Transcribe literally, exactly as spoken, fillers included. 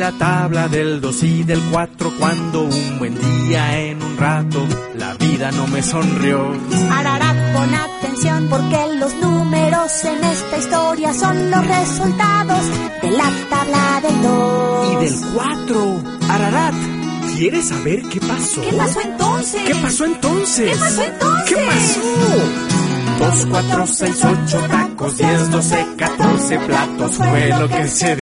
la tabla del dos y del cuatro, cuando un buen día en un rato la vida no me sonrió. Ararat, pon atención, porque los números en esta historia son los resultados de la tabla del dos. Y del cuatro. Ararat, ¿quieres saber qué pasó? ¿Qué pasó entonces? ¿Qué pasó entonces? ¿Qué pasó entonces? ¿Qué pasó? Dos, cuatro, seis, ocho tacos, diez, doce, catorce platos fue lo que se